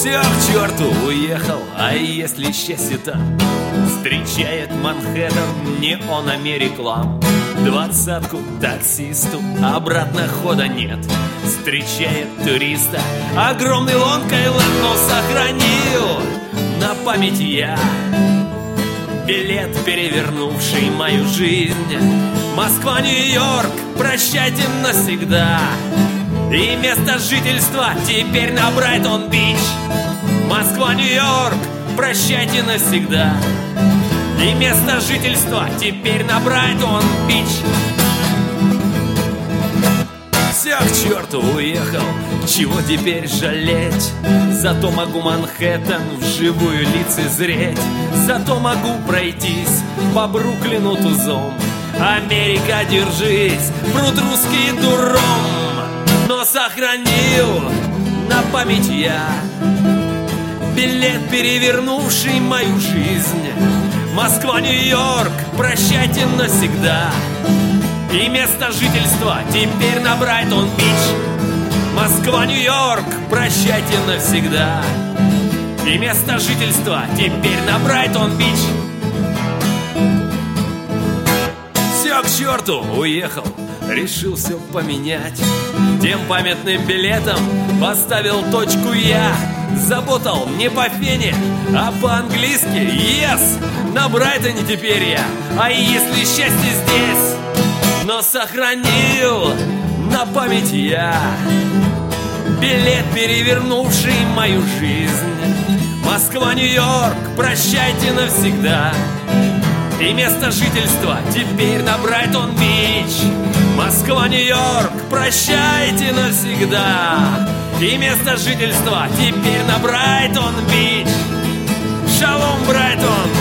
Все к черту уехал, а если счастье-то встречает Манхэттен, не он, а реклам. 20-ку таксисту, обратно хода нет. Встречает туриста огромный Лонг-Айленд, но сохранил на память я билет, перевернувший мою жизнь. Москва, Нью-Йорк, прощайте навсегда. И место жительства теперь на Брайтон-Бич. Москва, Нью-Йорк, прощайте навсегда. И место жительства теперь на Брайтон-Бич. Все к черту уехал, чего теперь жалеть? Зато могу Манхэттен вживую лицезреть. Зато могу пройтись по Бруклину тузом. Америка, держись, пруд русский дуром. Но сохранил на память я билет, перевернувший мою жизнь. Москва, Нью-Йорк, прощайте навсегда. И место жительства теперь на Брайтон-Бич. Москва, Нью-Йорк, прощайте навсегда. И место жительства теперь на Брайтон-Бич. Все к черту уехал, решил все поменять. Тем памятным билетом поставил точку я. Заботал не по фене, а по-английски. Yes, на Брайтоне теперь я. А если счастье здесь, но сохранил на память я билет, перевернувший мою жизнь. Москва, Нью-Йорк, прощайте навсегда. И место жительства теперь на Брайтон-Бич. Москва, Нью-Йорк, прощайте навсегда. И место жительства теперь на Брайтон-Бич. Шалом, Брайтон!